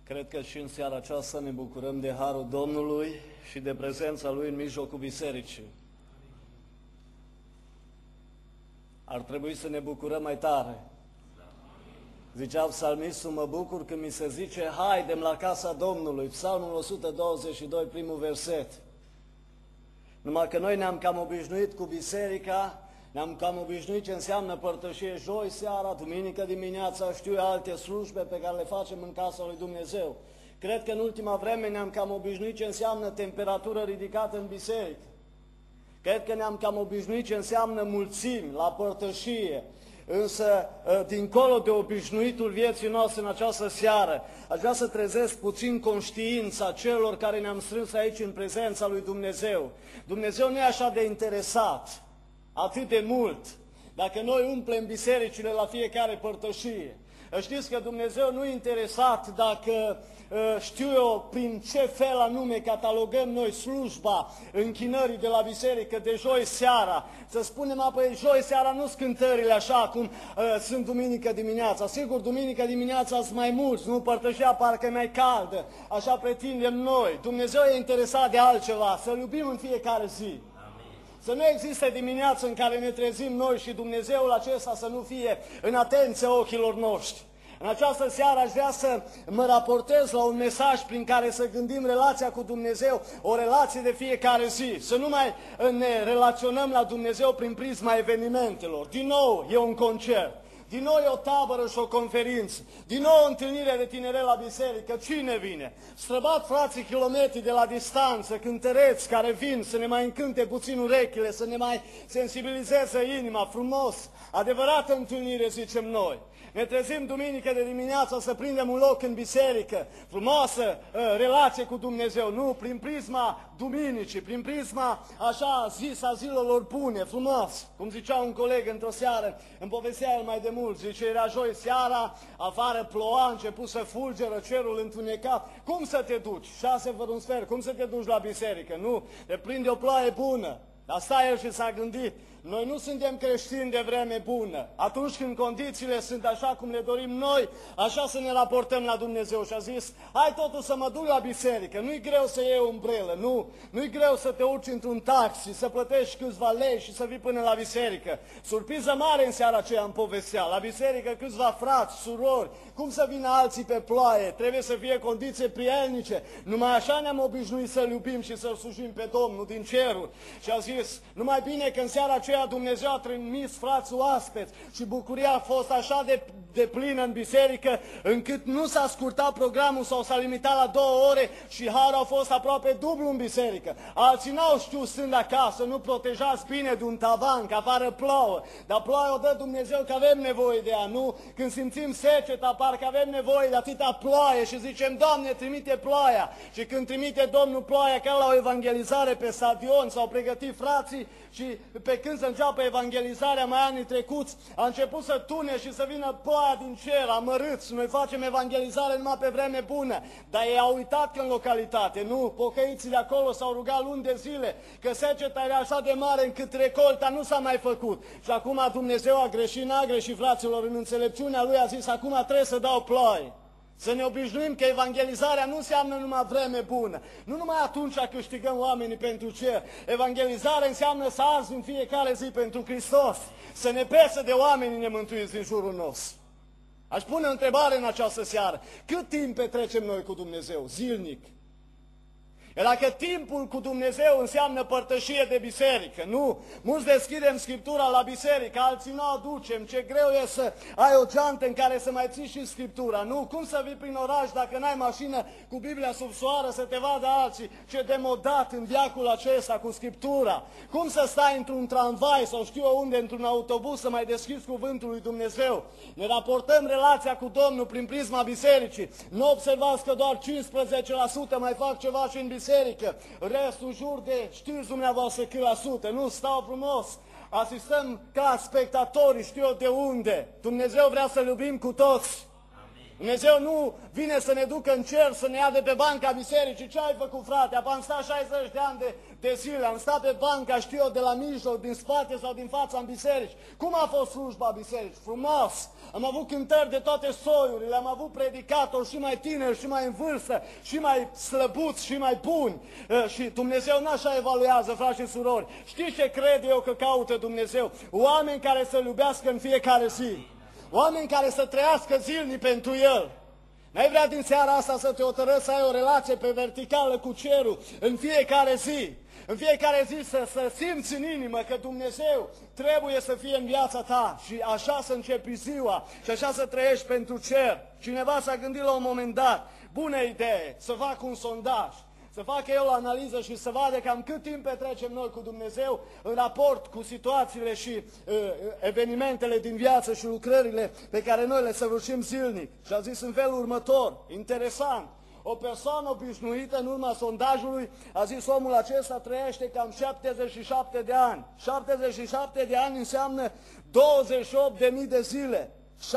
Cred că și în seara aceasta ne bucurăm de harul Domnului și de prezența Lui în mijlocul bisericii. Ar trebui să ne bucurăm mai tare. Zicea psalmistul, mă bucur când mi se zice, haidem la casa Domnului, Psalmul 122, primul verset. Numai că noi ne-am cam obișnuit cu biserica, ne-am cam obișnuit ce înseamnă părtășie joi seara, duminică dimineața, știu alte slujbe pe care le facem în casa lui Dumnezeu. Cred că în ultima vreme ne-am cam obișnuit ce înseamnă temperatură ridicată în biserică. Cred că ne-am cam obișnuit ce înseamnă mulțimi la părtășie. Însă, dincolo de obișnuitul vieții noastre în această seară, aș vrea să trezesc puțin conștiința celor care ne-am strâns aici în prezența lui Dumnezeu. Dumnezeu nu e așa de interesat, atât de mult, dacă noi umplem bisericile la fiecare părtășie. Știți că Dumnezeu nu e interesat dacă, știu eu, prin ce fel anume catalogăm noi slujba închinării de la biserică de joi seara. Să spunem, apoi joi seara nu sunt cântările așa cum sunt duminică dimineața. Sigur, duminică dimineața sunt mai mulți, nu, părtășia parcă e mai caldă, așa pretindem noi. Dumnezeu e interesat de altceva, să-L iubim în fiecare zi. Să nu existe dimineață în care ne trezim noi și Dumnezeul acesta să nu fie în atenția ochilor noștri. În această seară aș vrea să mă raportez la un mesaj prin care să gândim relația cu Dumnezeu, o relație de fiecare zi. Să nu mai ne relaționăm la Dumnezeu prin prisma evenimentelor. Din nou e un concert. Din nou e o tabără și o conferință. Din nou o întâlnire de tineret la biserică. Cine vine? Străbat frații kilometri de la distanță, cântăreți care vin să ne mai încânte puțin urechile, să ne mai sensibilizeze inima, frumos. Adevărată întâlnire, zicem noi. Ne trezim duminică de dimineață să prindem un loc în biserică, frumoasă relație cu Dumnezeu, nu prin prisma duminicii, prin prisma așa zisa zilelor bune, frumos. Cum zicea un coleg într-o seară, îmi povestea el mai de mult, zice, era joi seara, afară ploua, a început să fulgeră cerul întunecat. Cum să te duci? 6 fără un sfert, cum să te duci la biserică? Nu, te prinde o ploaie bună. Dar stai el și s-a gândit, noi nu suntem creștini de vreme bună. Atunci când condițiile sunt așa cum le dorim noi, așa să ne raportăm la Dumnezeu. Și a zis, hai totuși să mă duc la biserică, nu-i greu să iei o umbrelă, nu-i greu să te urci într-un taxi, să plătești câțiva lei și să vii până la biserică. Surpriză mare în seara aceea îmi povestea, la biserică câțiva frați, surori, cum să vină alții pe ploaie, trebuie să fie condiții prielnice. Numai așa ne-am obișnuit să-L iubim și să-L slujim pe Domnul din ceruri. Și a zis, numai bine că în seara aceea Dumnezeu a trimis frați oaspeți și bucuria a fost așa de plină în biserică, încât nu s-a scurtat programul sau s-a limitat la 2 ore și harul a fost aproape dublu în biserică. Alții n-au știut stând acasă, nu protejați bine de un tavan, că afară plouă, dar ploaia o dă Dumnezeu că avem nevoie de ea, nu? Când simțim seceta, parcă avem nevoie de atâta ploaie și zicem, Doamne, trimite ploaia. Și când trimite Domnul ploaia, ca la o evangelizare pe stadion, s-au pregătit frații și pe când să înceapă evangelizarea mai anii trecuți, a început să tune și să vină ploaia din cer, amărâți. Noi facem evangelizare numai pe vreme bună, dar ei au uitat că în localitate, nu, pocăiții de acolo s-au rugat luni de zile, că seceta era așa de mare încât recolta nu s-a mai făcut. Și acum Dumnezeu a greșit, n-a greșit, fraților, în înțelepciunea Lui a zis, acum trebuie să dau ploaie. Să ne obișnuim că evangelizarea nu înseamnă numai vreme bună. Nu numai atunci câștigăm oamenii pentru cer. Evangelizarea înseamnă să arzi în fiecare zi pentru Hristos. Să ne pese de oamenii nemântuiți din jurul nostru. Aș pune o întrebare în această seară. Cât timp petrecem noi cu Dumnezeu? Zilnic. Iar dacă timpul cu Dumnezeu înseamnă părtășie de biserică, nu? Mulți deschidem Scriptura la biserică, alții nu aducem. Ce greu e să ai o geantă în care să mai ții și Scriptura, nu? Cum să vii prin oraș dacă n-ai mașină cu Biblia sub soară să te vadă alții? Ce demodat în viacul acesta cu Scriptura. Cum să stai într-un tramvai sau știu eu unde, într-un autobuz să mai deschizi cuvântul lui Dumnezeu? Ne raportăm relația cu Domnul prin prisma bisericii. Nu observați că doar 15% mai fac ceva și în biserică. Restul în jur de, știți dumneavoastră cât la sută, nu stau frumos, asistăm ca spectatori, știu eu de unde. Dumnezeu vrea să-L iubim cu toți. Dumnezeu nu vine să ne ducă în cer, să ne ia de pe banca bisericii. Ce ai făcut, frate? Am stat 60 de ani de zile, am stat pe banca, știu eu, de la mijloc, din spate sau din fața în biserici. Cum a fost slujba bisericii? Frumos! Am avut cântări de toate soiurile, am avut predicatori și mai tineri, și mai în vârstă, și mai slăbuți, și mai buni. Și Dumnezeu nu așa evaluează, frați și surori. Știți ce cred eu că caută Dumnezeu? Oameni care să-L iubească în fiecare zi. Oameni care să trăiască zilnic pentru El. N-ai vrea din seara asta să te hotărăști să ai o relație pe verticală cu cerul în fiecare zi. În fiecare zi să simți în inimă că Dumnezeu trebuie să fie în viața ta și așa să începi ziua și așa să trăiești pentru cer. Cineva s-a gândit la un moment dat, bună idee, să fac un sondaj. Să facă el o analiză și să vadă cam cât timp petrecem noi cu Dumnezeu în raport cu situațiile și evenimentele din viață și lucrările pe care noi le săvârșim zilnic. Și a zis în felul următor, interesant, o persoană obișnuită în urma sondajului, a zis omul acesta trăiește cam 77 de ani. 77 de ani înseamnă 28.000 de zile,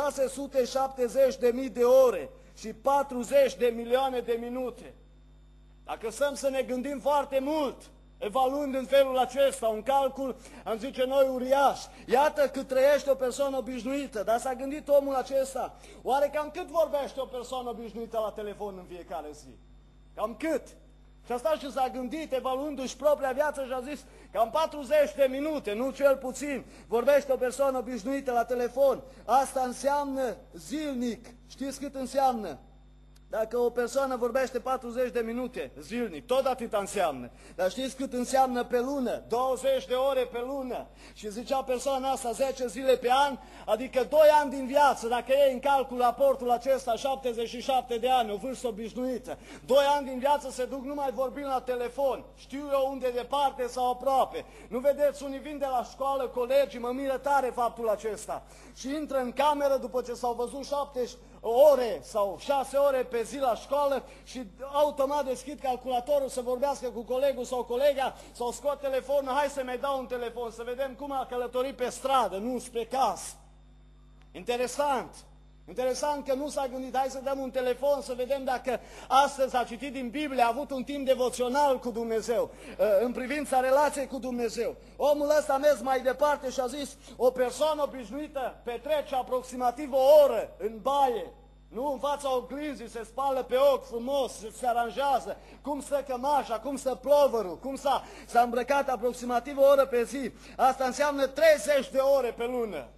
670.000 de ore și 40 de milioane de minute. Dacă stăm să ne gândim foarte mult, evaluând în felul acesta, un calcul, am zice noi, uriaș. Iată cât trăiește o persoană obișnuită, dar s-a gândit omul acesta, oare cam cât vorbește o persoană obișnuită la telefon în fiecare zi? Cam cât? Și a stat și s-a gândit, evaluându-și propria viață și a zis, cam 40 de minute, nu cel puțin, vorbește o persoană obișnuită la telefon. Asta înseamnă zilnic. Știți cât înseamnă? Dacă o persoană vorbește 40 de minute zilnic, tot atât înseamnă. Dar știți cât înseamnă pe lună? 20 de ore pe lună. Și zicea persoana asta 10 zile pe an, adică 2 ani din viață, dacă iei în calcul raportul acesta, 77 de ani, o vârstă obișnuită. 2 ani din viață se duc numai vorbind la telefon. Știu eu unde departe sau aproape. Nu vedeți, unii vin de la școală, colegii, mă miră tare faptul acesta. Și intră în cameră după ce s-au văzut 7 ore sau 6 ore pe zi la școală și automat deschid calculatorul să vorbească cu colegul sau colega sau scot telefonul, hai să mai dau un telefon, să vedem cum a călătorit pe stradă, nu spre casă. Interesant! Interesant că nu s-a gândit, hai să dăm un telefon să vedem dacă astăzi a citit din Biblie, a avut un timp devoțional cu Dumnezeu, în privința relației cu Dumnezeu. Omul ăsta a mers mai departe și a zis, o persoană obișnuită petrece aproximativ o oră în baie, nu în fața oglinzii, se spală pe ochi frumos, se aranjează, cum stă cămașa, cum stă plovărul, cum s-a îmbrăcat aproximativ o oră pe zi. Asta înseamnă 30 de ore pe lună.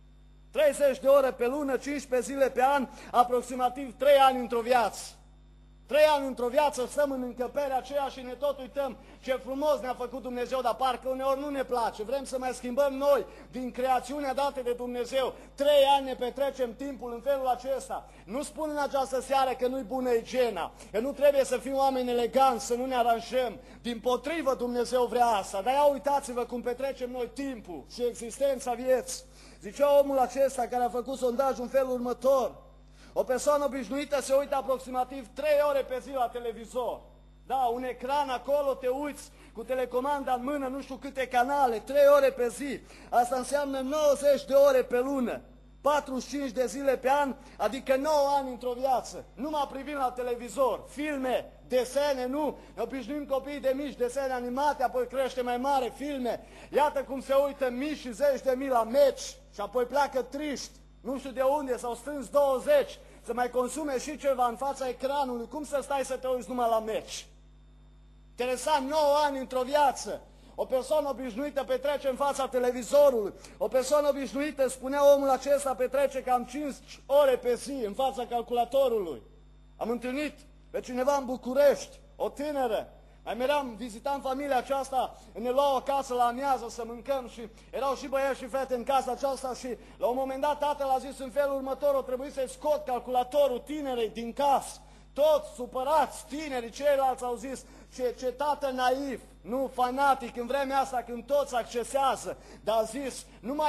30 de ore pe lună, 15 zile pe an, aproximativ 3 ani într-o viață. 3 ani într-o viață stăm în încăperea aceea și ne tot uităm ce frumos ne-a făcut Dumnezeu, dar parcă uneori nu ne place. Vrem să mai schimbăm noi din creațiunea dată de Dumnezeu. 3 ani ne petrecem timpul în felul acesta. Nu spun în această seară că nu-i bună igiena, că nu trebuie să fim oameni eleganți, să nu ne aranjăm. Dimpotrivă Dumnezeu vrea asta, dar ia uitați-vă cum petrecem noi timpul și existența vieții. Zicea omul acesta care a făcut sondajul în felul următor. O persoană obișnuită se uită aproximativ 3 ore pe zi la televizor. Da, un ecran acolo, te uiți cu telecomanda în mână, nu știu câte canale, 3 ore pe zi. Asta înseamnă 90 de ore pe lună, 45 de zile pe an, adică 9 ani într-o viață. Numai privim la televizor, filme, desene, nu, ne obișnuim copiii de mici, desene animate, apoi crește mai mare, filme. Iată cum se uită mii și zeci de mii la meci și apoi pleacă triști. Nu știu de unde, s-au strâns 20, să mai consume și ceva în fața ecranului. Cum să stai să te uiți numai la meci? Interesant, 9 ani într-o viață. O persoană obișnuită petrece în fața televizorului. O persoană obișnuită, spunea omul acesta, petrece cam 5 ore pe zi în fața calculatorului. Am întâlnit pe cineva în București, o tânără. Mai meream, vizitam familia aceasta, ne luau acasă la amiază să mâncăm și erau și băieți și fete în casa aceasta și la un moment dat tatăl a zis în felul următor, o trebuie să-i scot calculatorul tinerei din casă. Toți supărați, tinerii, ceilalți au zis, ce tată naiv, nu fanatic, în vremea asta când toți accesează, dar a zis, numai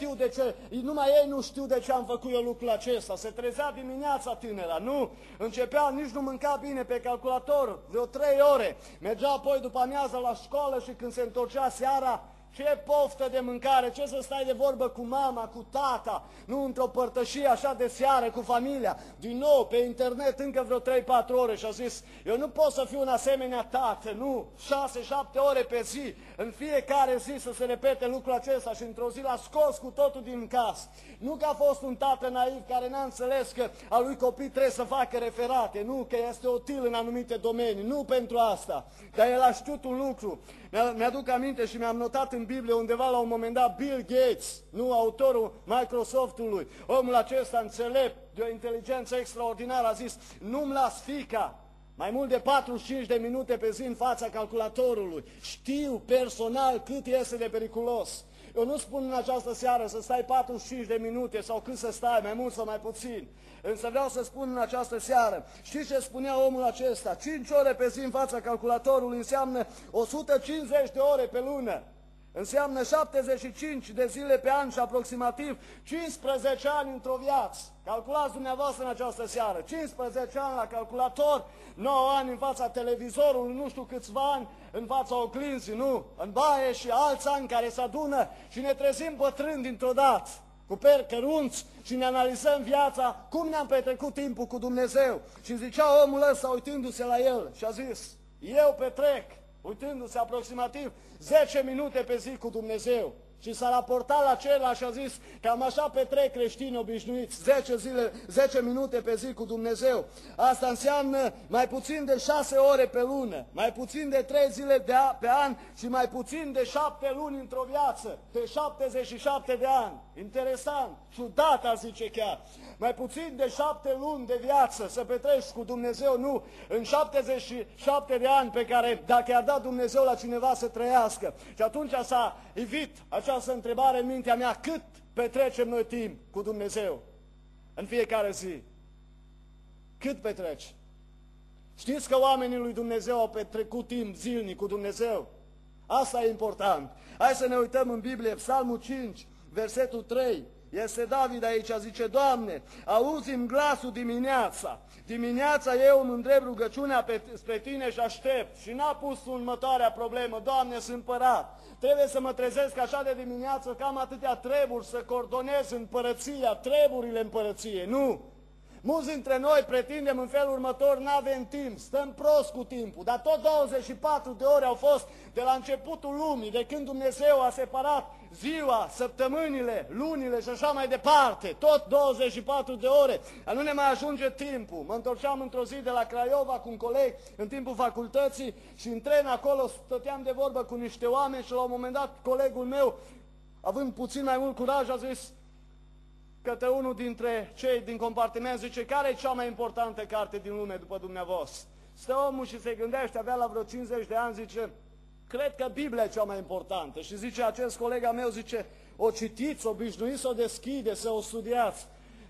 ei nu știu de ce am făcut eu lucrul acesta. Se trezea dimineața tânăra, nu, începea, nici nu mânca bine pe calculator, vreo 3 ore, mergea apoi după amiază la școală și când se întorcea seara, Ce poftă de mâncare, ce să stai de vorbă cu mama, cu tata, nu într-o părtășie așa de seară cu familia, din nou pe internet încă vreo 3-4 ore și a zis, eu nu pot să fiu un asemenea tată, nu, 6-7 ore pe zi, în fiecare zi să se repete lucrul acesta și într-o zi l-a scos cu totul din casă. Nu că a fost un tată naiv care n-a înțeles că a lui copii trebuie să facă referate, nu, că este util în anumite domenii, nu pentru asta, dar el a știut un lucru. Mi-aduc aminte și mi-am notat în Biblie undeva la un moment dat Bill Gates, nu autorul Microsoftului, omul acesta înțelept, de o inteligență extraordinară, a zis, nu-mi las fiica mai mult de 45 de minute pe zi în fața calculatorului. Știu personal cât este de periculos. Eu nu spun în această seară să stai 45 de minute sau cât să stai, mai mult sau mai puțin. Însă vreau să spun în această seară, știți ce spunea omul acesta? 5 ore pe zi în fața calculatorului înseamnă 150 de ore pe lună. Înseamnă 75 de zile pe an și aproximativ 15 ani într-o viață. Calculați dumneavoastră în această seară. 15 ani la calculator, 9 ani în fața televizorului, nu știu câțiva ani în fața oglinzii, nu? În baie și alți ani care se adună și ne trezim bătrâni dintr-o dată, cu peri cărunți și ne analizăm viața, cum ne-am petrecut timpul cu Dumnezeu. Și zicea omul ăsta uitându-se la el și a zis, eu petrec, uitându-se aproximativ 10 minute pe zi cu Dumnezeu. Și s-a raportat la celălalt și a zis, cam așa petrec creștini obișnuiți, 10 minute pe zi cu Dumnezeu. Asta înseamnă mai puțin de 6 ore pe lună, mai puțin de 3 zile pe an și mai puțin de 7 luni într-o viață, de 77 de ani. Interesant, ciudat a zice chiar. Mai puțin de 7 luni de viață să petreci cu Dumnezeu, nu, în 77 de ani pe care, dacă i-ar da Dumnezeu la cineva să trăiască. Și atunci s-a ivit această întrebare în mintea mea, cât petrecem noi timp cu Dumnezeu în fiecare zi? Cât petreci? Știți că oamenii lui Dumnezeu au petrecut timp zilnic cu Dumnezeu? Asta e important. Hai să ne uităm în Biblie, Psalmul 5, versetul 3. Este David aici, zice, Doamne, auzi-mi glasul dimineața. Dimineața eu îmi îndrept rugăciunea spre Tine și aștept. Și n-a pus următoarea problemă, Doamne, sunt împărat. Trebuie să mă trezesc așa de dimineață că am atâtea treburi să coordonez împărăția, treburile împărăției. Nu! Mulți dintre noi pretindem în felul următor, n-avem timp, stăm prost cu timpul, dar tot 24 de ore au fost de la începutul lumii, de când Dumnezeu a separat ziua, săptămânile, lunile și așa mai departe, tot 24 de ore, dar nu ne mai ajunge timpul. Mă întorceam într-o zi de la Craiova cu un coleg în timpul facultății și în tren acolo stăteam de vorbă cu niște oameni și la un moment dat colegul meu, având puțin mai mult curaj, a zis către unul dintre cei din compartiment, zice, care e cea mai importantă carte din lume după dumneavoastră? Stă omul și se gândește, avea la vreo 50 de ani, zice, cred că Biblia e cea mai importantă. Și zice, acest colega meu, zice, o citiți, obișnuiți să o deschide, să o studiați.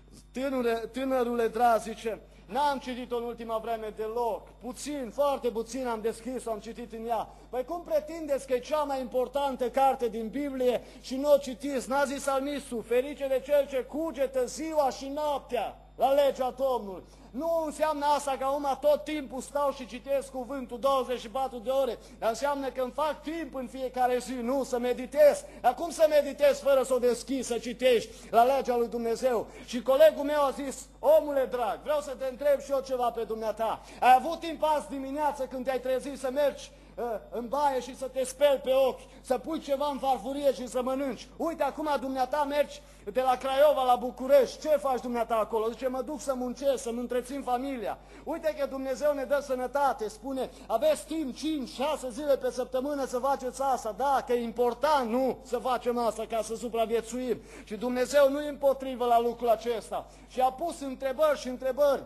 Tânărule drag, zice, n-am citit-o în ultima vreme deloc, puțin, foarte puțin am deschis-o, am citit în ea. Păi cum pretindeți că e cea mai importantă carte din Biblie și nu o citiți? N-a zis salmistul, ferice de cel ce cugetă ziua și noaptea la legea Domnului. Nu înseamnă asta că acum tot timpul stau și citesc cuvântul 24 de ore, dar înseamnă că îmi fac timp în fiecare zi, nu, să meditez. Dar cum să meditezi fără să o deschizi, să citești la legea lui Dumnezeu? Și colegul meu a zis, omule drag, vreau să te întreb și eu ceva pe dumneata. Ai avut timp azi dimineață când te-ai trezit să mergi în baie și să te speli pe ochi, să pui ceva în farfurie și să mănânci? Uite, acum dumneata mergi de la Craiova la București, ce faci dumneata acolo? Zice, mă duc să muncesc, să-mi întrețin familia. Uite că Dumnezeu ne dă sănătate, spune, aveți timp 5-6 zile pe săptămână să faceți asta, da, că e important, nu, să facem asta ca să supraviețuim. Și Dumnezeu nu e împotrivă la lucrul acesta. Și a pus întrebări și întrebări.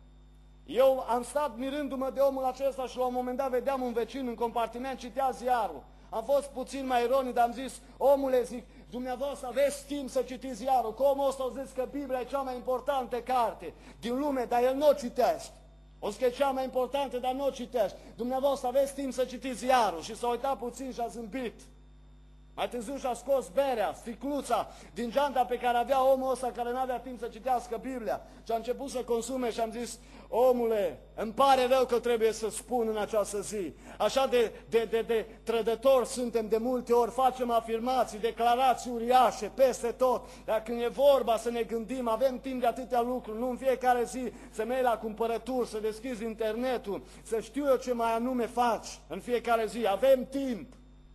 Eu am stat mirându-mă de omul acesta și la un moment dat vedeam un vecin în compartiment, citea ziarul. Am fost puțin mai ironic, dar am zis, omule, zic, dumneavoastră aveți timp să citiți ziarul, că omul ăsta a zis că Biblia e cea mai importantă carte din lume, dar el nu o citește. O zis că e cea mai importantă, dar nu o citește. Dumneavoastră aveți timp să citiți ziarul. Și s-a uitat puțin și a zâmbit. Mai târziu și-a scos berea, sticluța, din geanta pe care avea omul ăsta care nu avea timp să citească Biblia. Și a început să consume și am zis, omule, îmi pare rău că trebuie să spun în această zi. Așa de trădători suntem de multe ori, facem afirmații, declarații uriașe peste tot. Dar când e vorba să ne gândim, avem timp de atâtea lucruri, nu în fiecare zi să mergi la cumpărături, să deschizi internetul, să știu eu ce mai anume faci în fiecare zi. Avem timp.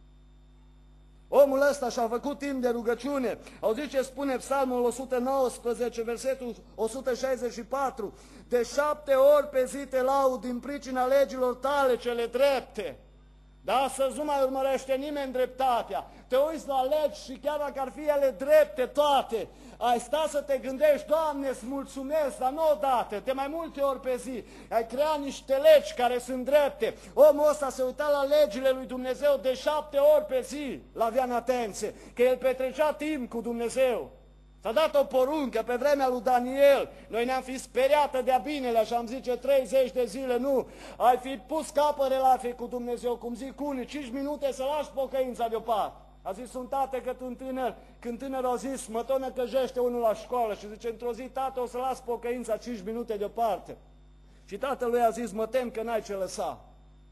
Omul ăsta și-a făcut timp de rugăciune. Auziți ce spune Psalmul 119, versetul 164? De 7 ori pe zi te laud din pricina legilor tale cele drepte. Dar astăzi nu mai urmărește nimeni dreptatea. Te uiți la legi și chiar dacă ar fi ele drepte toate, ai sta să te gândești, Doamne, îți mulțumesc, dar nu odată, de mai multe ori pe zi. Ai creat niște legi care sunt drepte. Omul ăsta se uita la legile lui Dumnezeu de 7 ori pe zi, l-avea în atenție, că el petrecea timp cu Dumnezeu. S-a dat o poruncă pe vremea lui Daniel. Noi ne-am fi speriată de-a binele și am zice 30 de zile, nu. Ai fi pus capă relație cu Dumnezeu, cum zic unii, 5 minute să lași pocăința deoparte. A zis un tată că un tânăr, când tânărul a zis, mă tot năcăjește unul la școală și zice, într-o zi, tată, o să las pocăința 5 minute deoparte. Și tatălui a zis, mă tem că n-ai ce lăsa.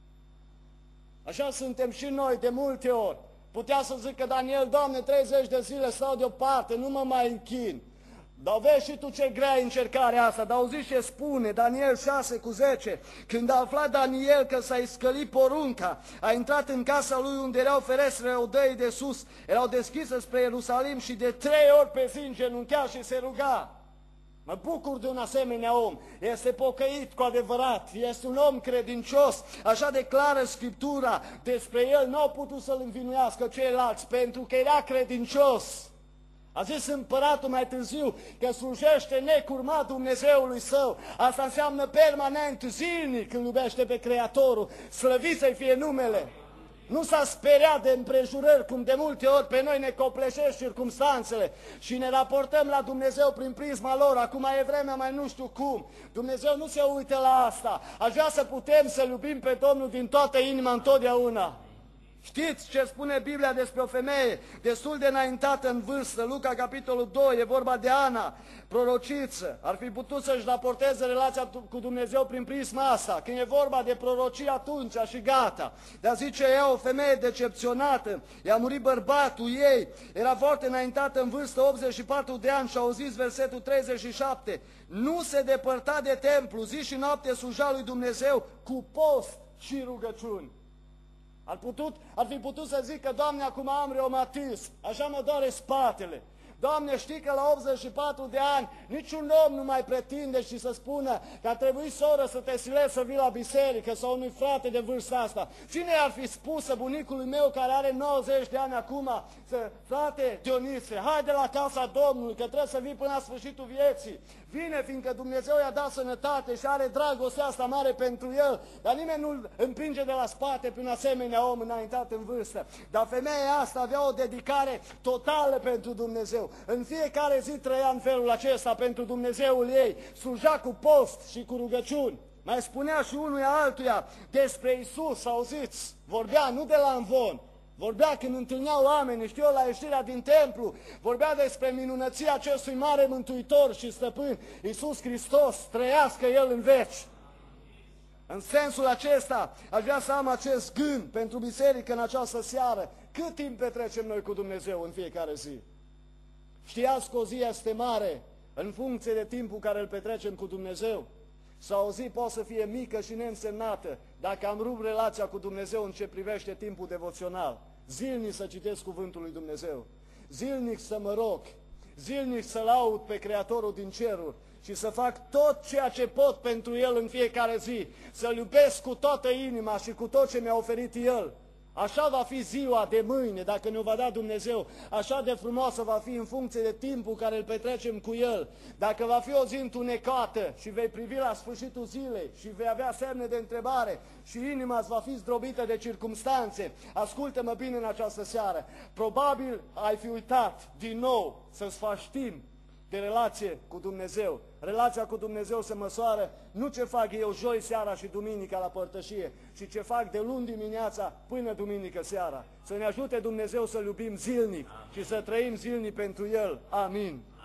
Așa suntem și noi de multe ori. Putea să zică Daniel, Doamne, 30 de zile stau deoparte, nu mă mai închin. Dar vezi și tu ce grea e încercarea asta. Dar auziți ce spune Daniel 6:10. Când a aflat Daniel că s-a iscălit porunca, a intrat în casa lui unde erau ferestrele odăii de sus, erau deschise spre Ierusalim și de 3 ori pe zi îngenunchea și se ruga. Mă bucur de un asemenea om, este pocăit cu adevărat, este un om credincios, așa declară Scriptura despre el, n-au putut să-l învinuiască ceilalți pentru că era credincios. A zis împăratul mai târziu că slujește necurmat Dumnezeului său, asta înseamnă permanent, zilnic, îl iubește pe Creatorul, slăvit să-i fie numele. Nu s-a speriat de împrejurări, cum de multe ori pe noi ne copleșesc circumstanțele și ne raportăm la Dumnezeu prin prisma lor. Acum e vremea mai nu știu cum. Dumnezeu nu se uită la asta. Aș vrea să putem să iubim pe Domnul din toată inima întotdeauna. Știți ce spune Biblia despre o femeie destul de înaintată în vârstă, Luca capitolul 2, e vorba de Ana, prorociță. Ar fi putut să-și raporteze relația cu Dumnezeu prin prisma asta. Când e vorba de prorocii atunci și gata. Dar zice ea, o femeie decepționată, i-a murit bărbatul ei, era foarte înaintată în vârstă, 84 de ani și au zis versetul 37, nu se depărta de templu, zi și noapte sluja lui Dumnezeu cu post și rugăciuni. Ar fi putut să zică, Doamne, acum am reumatism, așa mă doare spatele. Doamne, știi că la 84 de ani niciun om nu mai pretinde și să spună că ar trebui, soră, să te silești să vii la biserică sau unui frate de vârsta asta. Cine ar fi spus bunicului meu care are 90 de ani acum, frate Dionise, haide la casa Domnului că trebuie să vii până la sfârșitul vieții. Vine, fiindcă Dumnezeu i-a dat sănătate și are dragostea asta mare pentru el, dar nimeni nu-l împinge de la spate prin asemenea om înaintat în vârstă. Dar femeia asta avea o dedicare totală pentru Dumnezeu. În fiecare zi trăia în felul acesta pentru Dumnezeul ei, sluja cu post și cu rugăciuni. Mai spunea și unuia altuia despre Iisus, auziți, vorbea nu de la învon, vorbea când întâlneau oameni, știu eu, la ieșirea din templu, vorbea despre minunăția acestui mare mântuitor și stăpân, Iisus Hristos, trăiască El în veci. În sensul acesta, aș vrea să am acest gând pentru biserică în această seară. Cât timp petrecem noi cu Dumnezeu în fiecare zi? Știați că o zi este mare în funcție de timpul care îl petrecem cu Dumnezeu? Sau o zi poate să fie mică și neînsemnată dacă am rupt relația cu Dumnezeu în ce privește timpul devoțional. Zilnic să citesc cuvântul lui Dumnezeu, zilnic să mă rog, zilnic să laud pe Creatorul din ceruri și să fac tot ceea ce pot pentru El în fiecare zi, să-L iubesc cu toată inima și cu tot ce mi-a oferit El. Așa va fi ziua de mâine, dacă ne-o va da Dumnezeu, așa de frumoasă va fi în funcție de timpul care îl petrecem cu El. Dacă va fi o zi întunecată și vei privi la sfârșitul zilei și vei avea semne de întrebare și inima îți va fi zdrobită de circumstanțe, ascultă-mă bine în această seară, probabil ai fi uitat din nou să-ți faci timp de relație cu Dumnezeu. Relația cu Dumnezeu se măsoară nu ce fac eu joi seara și duminica la părtășie, ci ce fac de luni dimineața până duminică seara. Să ne ajute Dumnezeu să-L iubim zilnic și să trăim zilnic pentru El. Amin.